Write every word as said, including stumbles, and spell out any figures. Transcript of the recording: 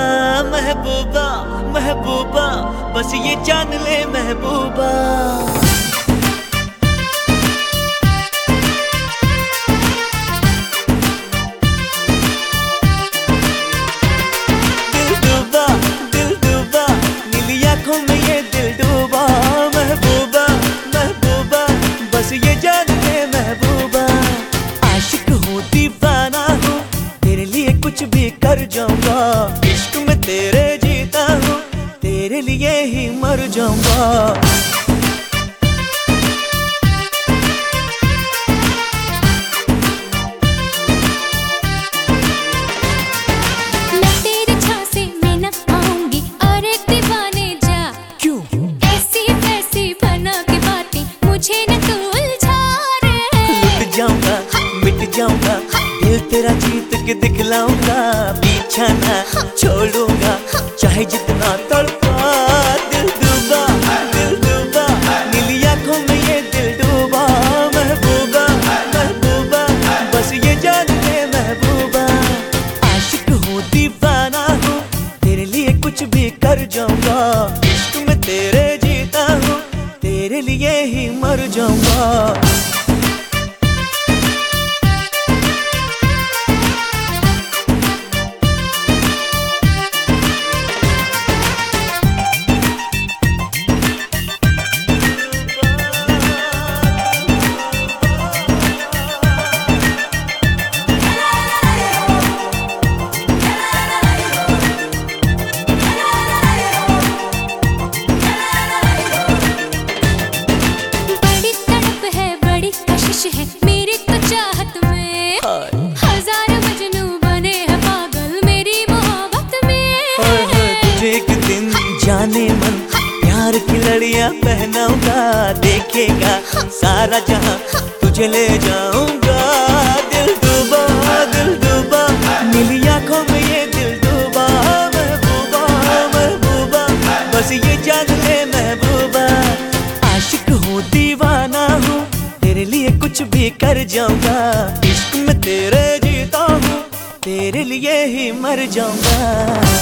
महबूबा महबूबा बस ये जान ले महबूबा। दिल डूबा दिल डूबा नीली आंखों में ये दिल डूबा। महबूबा महबूबा बस ये जान ले महबूबा। आशिक हूँ दीवाना हूँ तेरे लिए कुछ भी कर जाऊंगा। इश्क में तेरे जीता हूँ तेरे लिए ही मर जाऊंगा। मैं तेरे झांसे में न आऊंगी और एक दीवाने जा। क्यों ऐसी वैसी बना के बातें मुझे न तू उलझा रे। लुट जाऊंगा मिट जाऊंगा दिल तेरा जीत के दिखलाऊंगा। पीछा ना छोड़ूंगा चाहे जितना तड़पा। दिल डूबा दिल डूबा नीली आंखों में ये दिल डूबा। महबूबा महबूबा बस ये जान ले महबूबा। आशिक हूँ दीवाना हूँ तेरे लिए कुछ भी कर जाऊंगा। इश्क में तेरे जीता हूँ तेरे लिए ही मर जाऊंगा। है मेरी तो चाहत में हजार मजनू बने हैं पागल मेरी मोहब्बत में। तुझे एक दिन जाने मन प्यार की लड़ियां पहनाऊंगा। देखेगा सारा जहां तुझे ले जाऊंगा। दिल डूबा दिल डूबा नीली आंखों में ये दिल डूबा। महबूबा महबूबा बस ये जान ले महबूबा। आशिक हूँ दीवाना हूँ तेरे लिए कुछ भी कर जाऊंगा। इश्क में तेरे जीता हूँ तेरे लिए ही मर जाऊंगा।